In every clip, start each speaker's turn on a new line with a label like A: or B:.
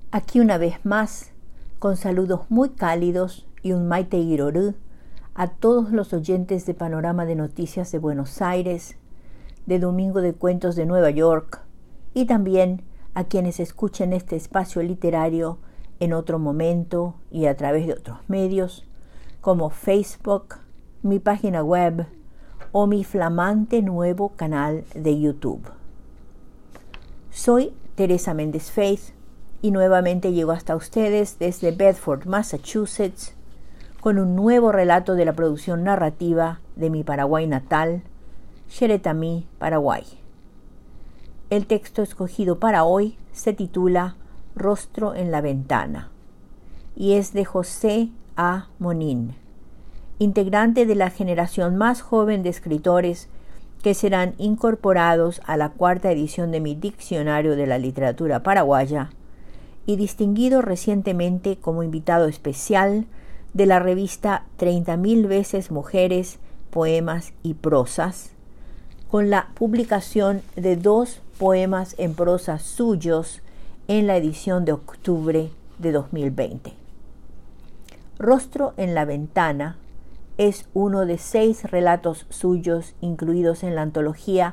A: Aquí una vez más, con saludos muy cálidos y un maite irorú a todos los oyentes de Panorama de Noticias de Buenos Aires, de Domingo de Cuentos de Nueva York y también a quienes escuchen este espacio literario en otro momento y a través de otros medios como Facebook, mi página web o mi flamante nuevo canal de YouTube. Soy Teresa Méndez Faith y nuevamente llego hasta ustedes desde Bedford, Massachusetts, con un nuevo relato de la producción narrativa de mi Paraguay natal, Xeretamí, Paraguay. El texto escogido para hoy se titula Rostro en la ventana y es de José A. Monín, integrante de la generación más joven de escritores que serán incorporados a la 4ª edición de mi Diccionario de la Literatura Paraguaya y distinguido recientemente como invitado especial de la revista 30.000 veces Mujeres, Poemas y Prosas, con la publicación de 2 poemas en prosa suyos en la edición de octubre de 2020. Rostro en la ventana es uno de 6 relatos suyos incluidos en la antología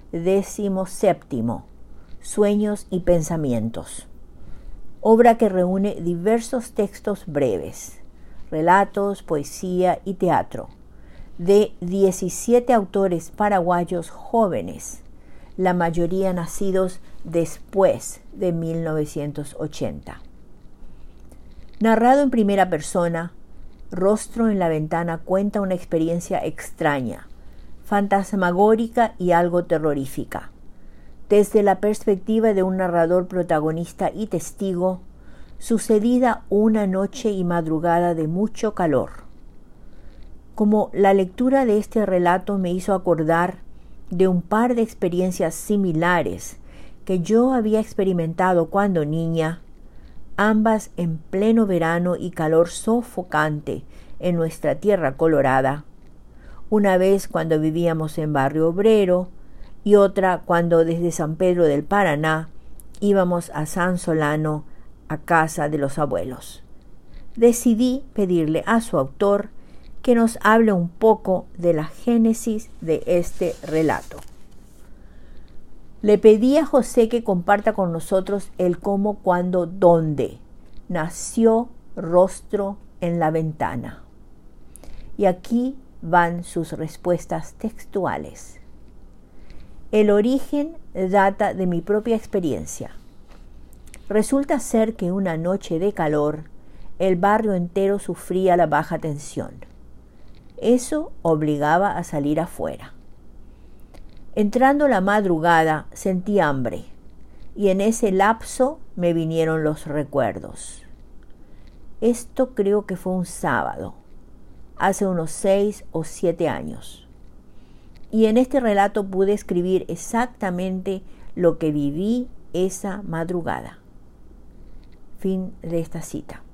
A: 17º, Sueños y Pensamientos, obra que reúne diversos textos breves, relatos, poesía y teatro, de 17 autores paraguayos jóvenes, la mayoría nacidos después de 1980. Narrado en primera persona, Rostro en la ventana cuenta una experiencia extraña, fantasmagórica y algo terrorífica, desde la perspectiva de un narrador protagonista y testigo, sucedida una noche y madrugada de mucho calor. Como la lectura de este relato me hizo acordar de un par de experiencias similares que yo había experimentado cuando niña, ambas en pleno verano y calor sofocante en nuestra tierra colorada, una vez cuando vivíamos en Barrio Obrero y otra cuando desde San Pedro del Paraná íbamos a San Solano a casa de los abuelos. Decidí pedirle a su autor que nos hable un poco de la génesis de este relato. Le pedí a José que comparta con nosotros el cómo, cuándo, dónde nació Rostro en la ventana. Y aquí van sus respuestas textuales. El origen data de mi propia experiencia. Resulta ser que una noche de calor, el barrio entero sufría la baja tensión. Eso obligaba a salir afuera. Entrando la madrugada sentí hambre y en ese lapso me vinieron los recuerdos. Esto creo que fue un sábado, hace unos 6 o 7 años. Y en este relato pude escribir exactamente lo que viví esa madrugada. Fin de esta cita.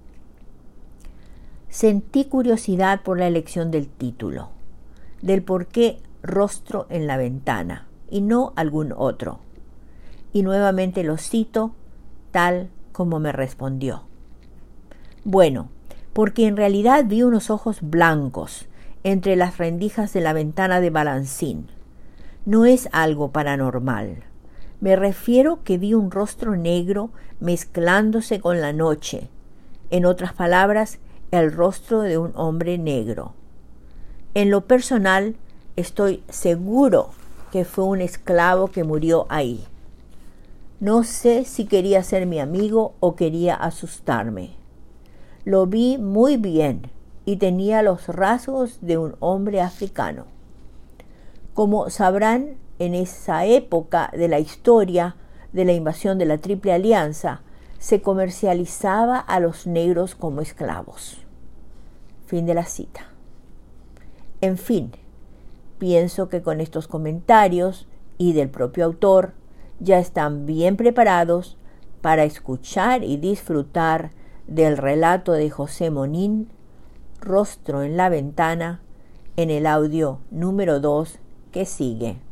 A: Sentí curiosidad por la elección del título, del por qué Rostro en la ventana y no algún otro. Y nuevamente lo cito tal como me respondió. Bueno, porque en realidad vi unos ojos blancos entre las rendijas de la ventana de balancín. No es algo paranormal. Me refiero que vi un rostro negro mezclándose con la noche. En otras palabras, el rostro de un hombre negro. En lo personal, estoy seguro que fue un esclavo que murió ahí. No sé si quería ser mi amigo o quería asustarme. Lo vi muy bien y tenía los rasgos de un hombre africano. Como sabrán, en esa época de la historia de la invasión de la Triple Alianza, se comercializaba a los negros como esclavos. Fin de la cita. En fin, pienso que con estos comentarios y del propio autor ya están bien preparados para escuchar y disfrutar del relato de José Monín, Rostro en la ventana, en el audio número 2 que sigue.